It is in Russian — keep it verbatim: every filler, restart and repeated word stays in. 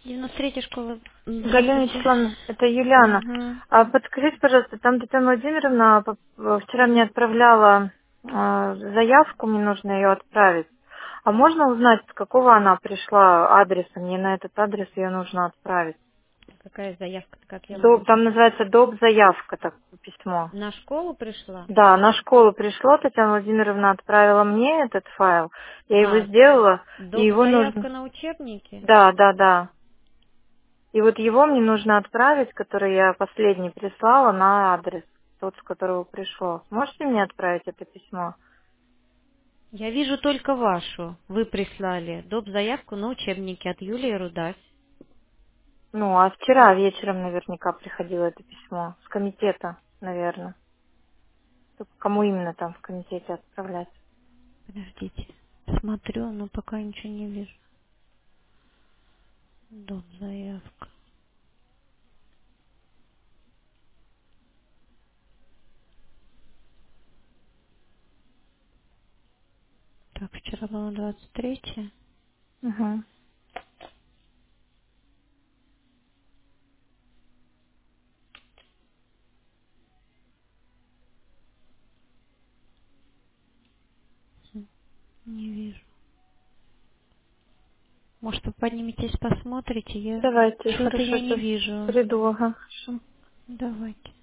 девяносто третья школа. Галина Здравствуйте. Вячеславовна, это Юлиана. Угу. А подскажите, пожалуйста, там Татьяна Владимировна по- э, вчера мне отправляла э, заявку, мне нужно ее отправить. А можно узнать, с какого она пришла адреса? Мне на этот адрес ее нужно отправить. Какая заявка, как я могу Доп- там узнать? называется доп. Заявка, так, письмо. На школу пришла? Да, на школу пришло, Татьяна Владимировна отправила мне этот файл. Я его А, сделала, и доп. его Заявка нужно... на учебники? Да, да, да. И вот его мне нужно отправить, который я последний прислала, на адрес, тот, с которого пришло. Можете мне отправить это письмо? Я вижу только вашу. Вы прислали доп. Заявку на учебники от Юлии Рудась. Ну, а вчера вечером наверняка приходило это письмо. С комитета, наверное. Только кому именно там в комитете отправлять? Подождите. Смотрю, но пока ничего не вижу. Доп. Заявка. Так, вчера было двадцать третье. Угу. Хм, Не вижу. Может, вы подниметесь, посмотрите? Я Давайте, что-то хорошо, я не сейчас вижу. приду, ага, хорошо. Давайте.